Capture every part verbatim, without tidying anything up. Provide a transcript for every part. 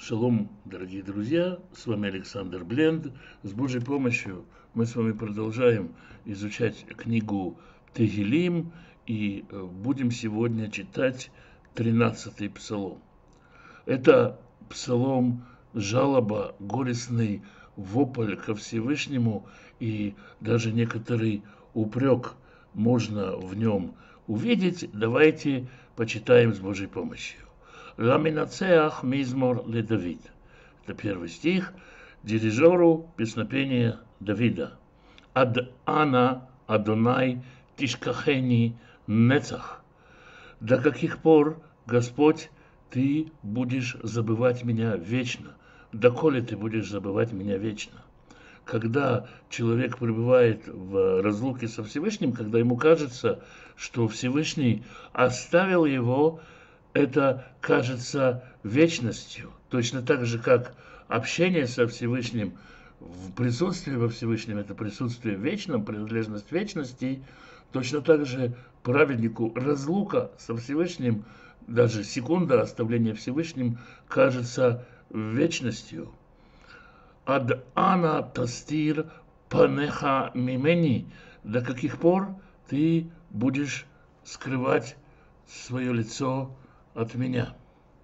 Шалом, дорогие друзья, с вами Александр Бленд. С Божьей помощью мы с вами продолжаем изучать книгу Тегилим и будем сегодня читать тринадцатый псалом. Это псалом жалоба, горестный вопль ко Всевышнему, и даже некоторый упрек можно в нем увидеть. Давайте почитаем с Божьей помощью. Ламинацеах мизмор ле Давид. Это первый стих. Дирижеру песнопения Давида. Ад ана Адонай тишкахени нецах. До каких пор, Господь, ты будешь забывать меня вечно? Доколе ты будешь забывать меня вечно? Когда человек пребывает в разлуке со Всевышним, когда ему кажется, что Всевышний оставил его, это кажется вечностью. Точно так же, как общение со Всевышним, в присутствии во Всевышнем, это присутствие в вечном, принадлежность вечности, точно так же праведнику разлука со Всевышним, даже секунда оставления Всевышним, кажется вечностью. Ад ана тастир панеха мимени. До каких пор ты будешь скрывать свое лицо от меня?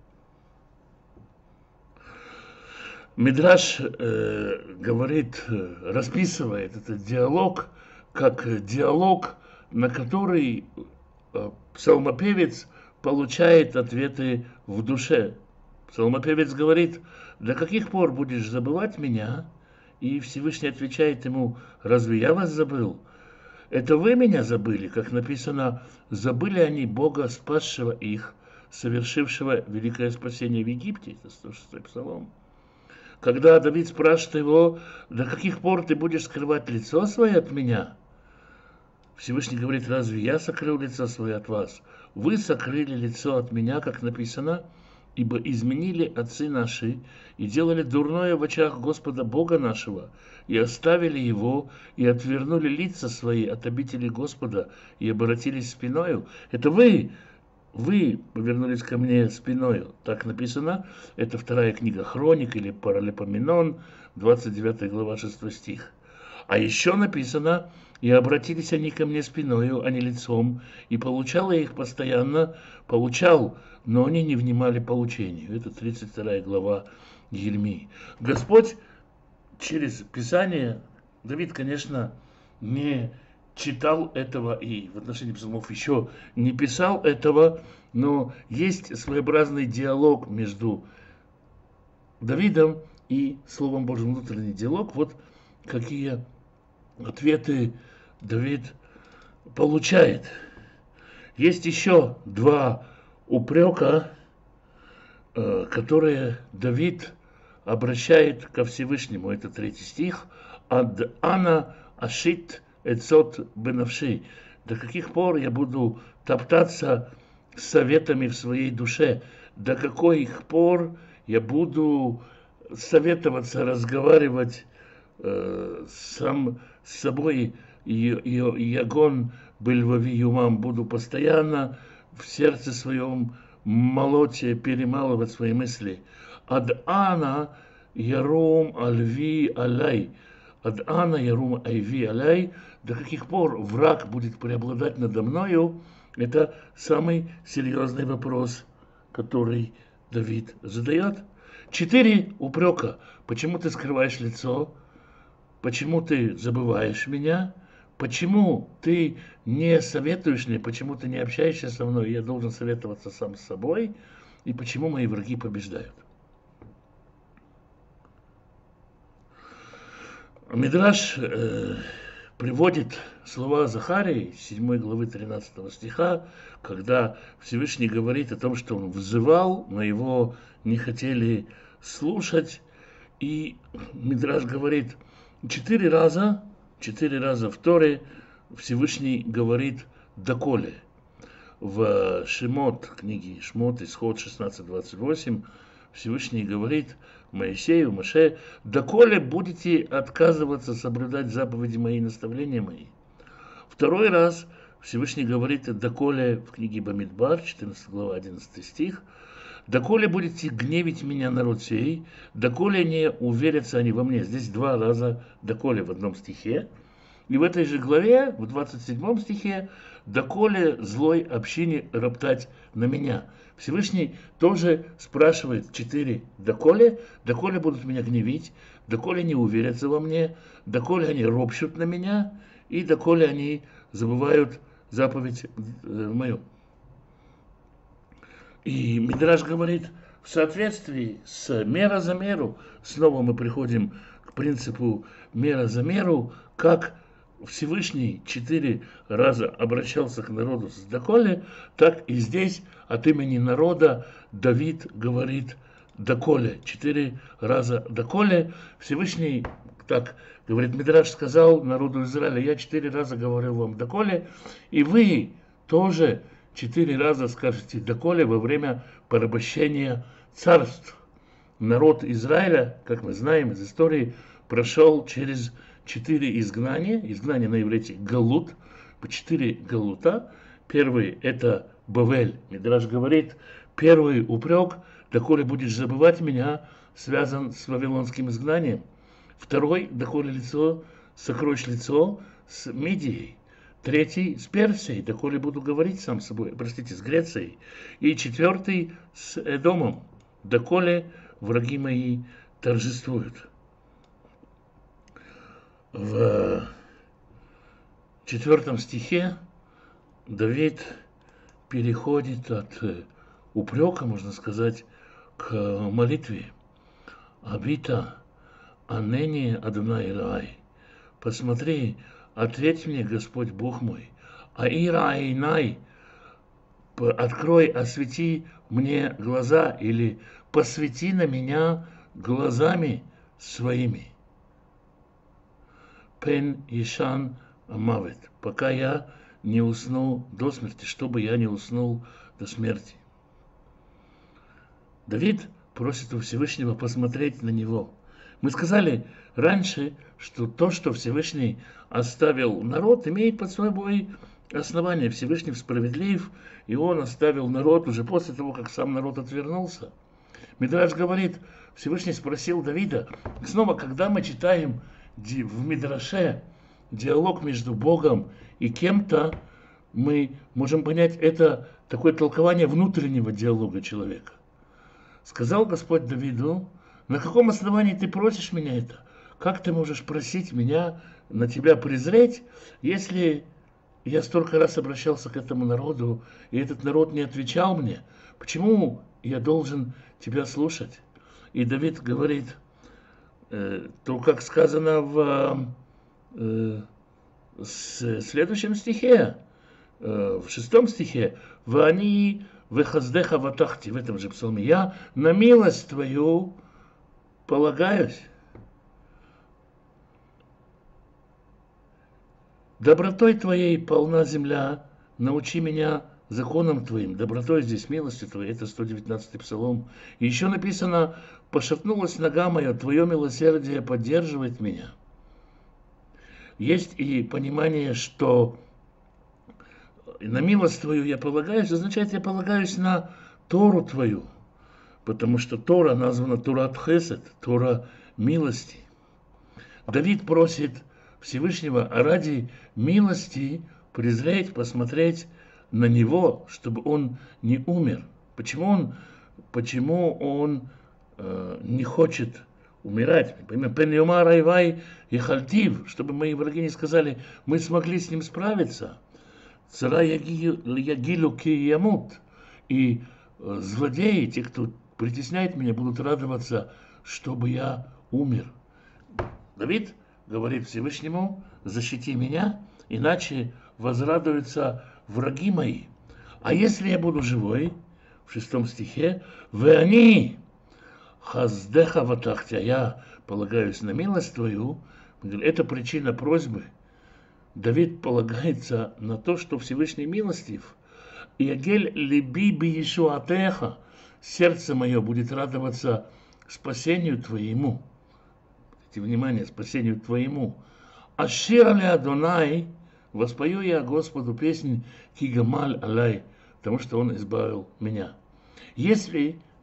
Мидраш э, говорит, расписывает этот диалог как диалог, на который э, псалмопевец получает ответы в душе. Псалмопевец говорит: до каких пор будешь забывать меня? И Всевышний отвечает ему: разве я вас забыл? Это вы меня забыли, как написано: забыли они Бога, спасшего их, совершившего великое спасение в Египте. Это сто шестой псалом. Когда Давид спрашивает его: до каких пор ты будешь скрывать лицо свое от меня? Всевышний говорит: разве я сокрыл лицо свое от вас? Вы сокрыли лицо от меня, как написано: ибо изменили отцы наши и делали дурное в очах Господа Бога нашего, и оставили его, и отвернули лица свои от обители Господа, и обратились спиною. Это вы, вы повернулись ко мне спиною. Так написано. Это вторая книга Хроник или Паралипоменон, двадцать девятая глава, шестой стих. А еще написано: и обратились они ко мне спиною, а не лицом, и получал я их постоянно, получал, но они не внимали поучению. Это тридцать вторая глава Еремии. Господь через Писание, Давид, конечно, не читал этого и в отношении псалмов еще не писал этого, но есть своеобразный диалог между Давидом и Словом Божьим, внутренний диалог. Вот какие ответы Давид получает. Есть еще два упрека, которые Давид обращает ко Всевышнему. Это третий стих. Ад ана ашит эцот бенавши. До каких пор я буду топтаться советами в своей душе? До каких пор я буду советоваться, разговаривать э, сам с собой? Ягон бельвави юмам. Буду постоянно в сердце своем молоте перемалывать свои мысли. Ад ана ярум альви алай. Ад ана ярум айви алай. До каких пор враг будет преобладать надо мною? Это самый серьезный вопрос, который Давид задает. Четыре упрека. Почему ты скрываешь лицо? Почему ты забываешь меня? Почему ты не советуешь мне? Почему ты не общаешься со мной? Я должен советоваться сам с собой. И почему мои враги побеждают? Мидраш э, приводит слова Захарии, седьмой главы тринадцатого стиха, когда Всевышний говорит о том, что он взывал, но его не хотели слушать. И Мидраш говорит: четыре раза, четыре раза в Торе Всевышний говорит «доколе». В Шемот, книге Шмот, Исход шестнадцать двадцать восемь, Всевышний говорит Моисею, Моше: «Доколе будете отказываться соблюдать заповеди мои и наставления мои». Второй раз Всевышний говорит «доколе» в книге Бамидбар, четырнадцатая глава, одиннадцатый стих: Доколе будете гневить меня, народ сей, доколе не уверятся они во мне. Здесь два раза доколе в одном стихе. И в этой же главе, в двадцать седьмом стихе, доколе злой общине роптать на меня. Всевышний тоже спрашивает четыре доколе, доколе будут меня гневить, доколе не уверятся во мне, доколе они ропщут на меня, и доколе они забывают заповедь мою. И Мидраш говорит, в соответствии с мера за меру, снова мы приходим к принципу мера за меру, как Всевышний четыре раза обращался к народу с доколе, так и здесь от имени народа Давид говорит доколе. Четыре раза доколе. Всевышний, так говорит Мидраш, сказал народу Израиля, я четыре раза говорил вам доколе, и вы тоже четыре раза скажете доколе во время порабощения царств. Народ Израиля, как мы знаем из истории, прошел через четыре изгнания. Изгнание на иврите галут, четыре галута. Первый это Бавель. Мидраш говорит, первый упрек, доколе будешь забывать меня, связан с вавилонским изгнанием. Второй, доколе лицо, сокроешь лицо с Мидией. Третий с Персией, доколе буду говорить сам с собой, простите, с Грецией. И четвертый с Эдомом, доколе враги мои торжествуют. В четвертом стихе Давид переходит от упрека, можно сказать, к молитве. Абита, анени Адонай Элай. Посмотри, ответь мне, Господь Бог мой. Аира Айнай, открой, освети мне глаза, или посвети на меня глазами своими. Пен Ишан Мавет, пока я не усну до смерти, чтобы я не уснул до смерти. Давид просит у Всевышнего посмотреть на него. Мы сказали раньше, что то, что Всевышний оставил народ, имеет под собой основание. Всевышний справедлив, и он оставил народ уже после того, как сам народ отвернулся. Мидраш говорит, Всевышний спросил Давида, снова, когда мы читаем в Мидраше диалог между Богом и кем-то, мы можем понять, это такое толкование внутреннего диалога человека. Сказал Господь Давиду, на каком основании ты просишь меня это? Как ты можешь просить меня на тебя презреть, если я столько раз обращался к этому народу, и этот народ не отвечал мне? Почему я должен тебя слушать? И Давид говорит, э, то, как сказано в э, следующем стихе, э, в шестом стихе, «Вани вехаздеха ватахти», в этом же псалме, «Я на милость твою полагаюсь». Добротой твоей полна земля, научи меня законом твоим. Добротой здесь, милостью твоей, это сто девятнадцатый псалом. И еще написано, пошатнулась нога моя, твое милосердие поддерживает меня. Есть и понимание, что на милость твою я полагаюсь, означает, я полагаюсь на Тору твою, потому что Тора названа Турат Хесед, Тора милости. Давид просит Всевышнего ради милости презреть, посмотреть на него, чтобы он не умер. Почему он, почему он э, не хочет умирать? Пен Йомар Айвай и Хальтив, чтобы мои враги не сказали, мы смогли с ним справиться. Цара Ягилу ки ямут. И э, злодеи, те, кто притесняет меня, будут радоваться, чтобы я умер. Давид говорит Всевышнему, защити меня, иначе возрадуются враги мои. А если я буду живой, в шестом стихе, «Вы они, хаздеха ватахтя», я полагаюсь на милость твою, это причина просьбы. Давид полагается на то, что Всевышний милостив. «Ягель либи би ешуатеха», сердце мое будет радоваться спасению твоему. Внимание, спасению твоему. Ашир али Адонай, воспою я Господу песнь Кигамаль Алай, потому что Он избавил меня. Если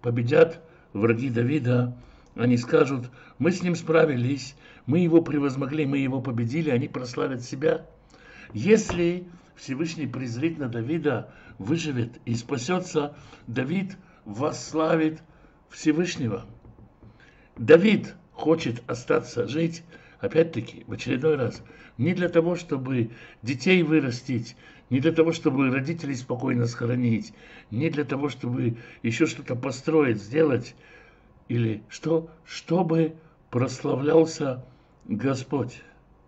победят враги Давида, они скажут: мы с ним справились, мы его превозмогли, мы его победили, они прославят себя. Если Всевышний презрит на Давида, выживет и спасется, Давид восславит Всевышнего. Давид хочет остаться жить, опять-таки, в очередной раз, не для того, чтобы детей вырастить, не для того, чтобы родителей спокойно сохранить, не для того, чтобы еще что-то построить, сделать, или что, чтобы прославлялся Господь.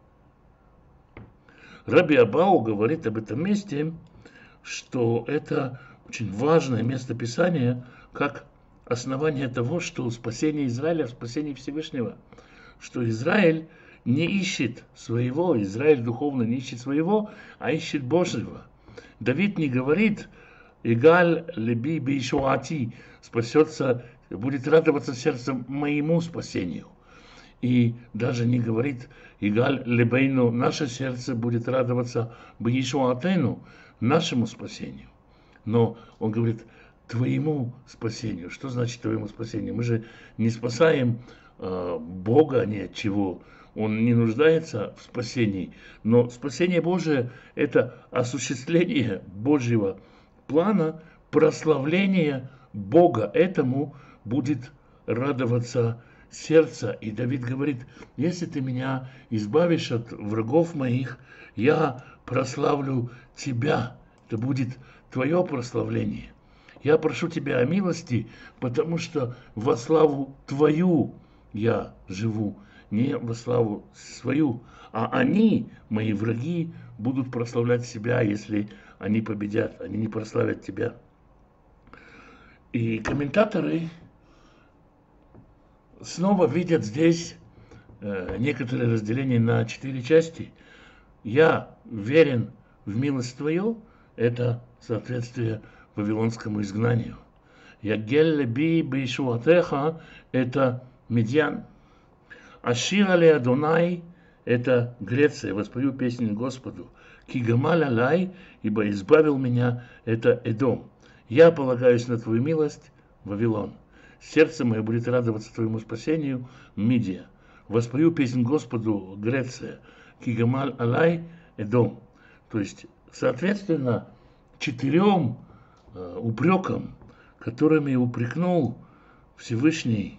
Раби Абау говорит об этом месте, что это очень важное место Писания, как основание того, что спасение Израиля в спасении Всевышнего, что Израиль не ищет своего, Израиль духовно не ищет своего, а ищет Божьего. Давид не говорит: «Игаль леби бейшуати», спасется, будет радоваться сердцем моему спасению. И даже не говорит: «Игаль лебейну», наше сердце будет радоваться бейшуатену, нашему спасению. Но он говорит: твоему спасению. Что значит твоему спасению? Мы же не спасаем э, Бога ни от чего. Он не нуждается в спасении. Но спасение Божие – это осуществление Божьего плана, прославление Бога. Этому будет радоваться сердце. И Давид говорит: если ты меня избавишь от врагов моих, я прославлю тебя. Это будет твое прославление. Я прошу тебя о милости, потому что во славу твою я живу, не во славу свою. А они, мои враги, будут прославлять себя, если они победят. Они не прославят тебя. И комментаторы снова видят здесь э, некоторые разделения на четыре части. Я верен в милость твою. Это соответствие вавилонскому изгнанию. Ягель леби бейшуатеха – это Медьян. Ашир але Адонай – это Греция. Воспою песню Господу. Кигамаль алай, ибо избавил меня – это Эдом. Я полагаюсь на твою милость, Вавилон. Сердце мое будет радоваться твоему спасению, Мидия. Воспою песнь Господу, Греция. Кигамаль алай, Эдом. То есть, соответственно, четырем э, упрекам, которыми упрекнул Всевышний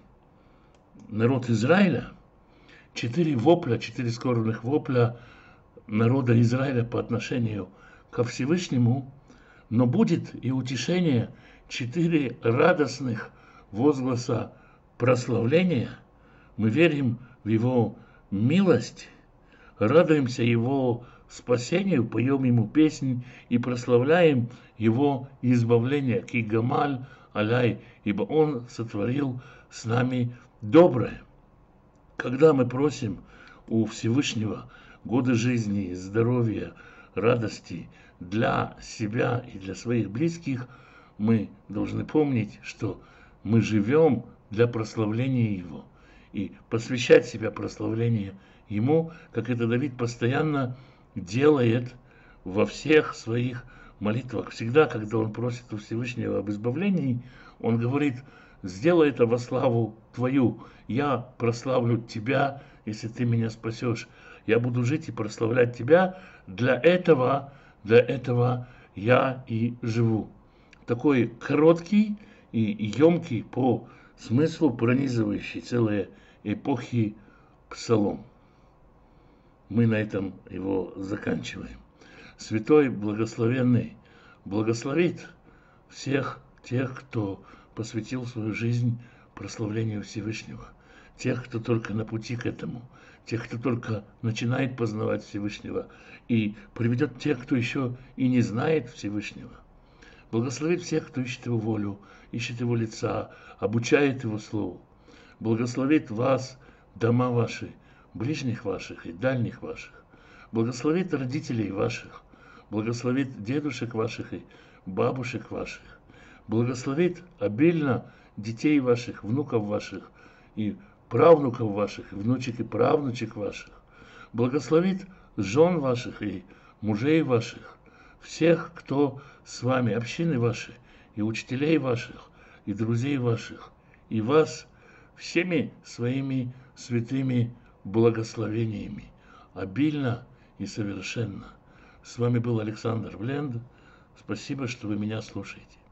народ Израиля, четыре вопля, четыре скорбных вопля народа Израиля по отношению ко Всевышнему, но будет и утешение, четыре радостных возгласа прославления. Мы верим в Его милость, радуемся Его спасению, поем Ему песнь и прославляем Его избавление. Кигамаль аляй, ибо Он сотворил с нами доброе. Когда мы просим у Всевышнего годы жизни, здоровья, радости для себя и для своих близких, мы должны помнить, что мы живем для прославления Его и посвящать себя прославлению Ему, как это Давид постоянно делает во всех своих молитвах. Всегда, когда он просит у Всевышнего об избавлении, он говорит: сделай это во славу твою. Я прославлю тебя, если ты меня спасешь. Я буду жить и прославлять тебя. Для этого, для этого я и живу. Такой короткий и емкий по смыслу, пронизывающий целые эпохи псалом. Мы на этом его заканчиваем. Святой Благословенный благословит всех тех, кто посвятил свою жизнь прославлению Всевышнего, тех, кто только на пути к этому, тех, кто только начинает познавать Всевышнего, и приведет тех, кто еще и не знает Всевышнего. Благословит всех, кто ищет Его волю, ищет Его лица, обучает Его Слову. Благословит вас, дома ваши, ближних ваших и дальних ваших. Благословит родителей ваших, благословит дедушек ваших и бабушек ваших. Благословит обильно детей ваших, внуков ваших и правнуков ваших, и внучек и правнучек ваших. Благословит жен ваших и мужей ваших, всех, кто с вами, общины ваши и учителей ваших, и друзей ваших, и вас всеми своими святыми благословениями, обильно и совершенно. С вами был Александр Бленд. Спасибо, что вы меня слушаете.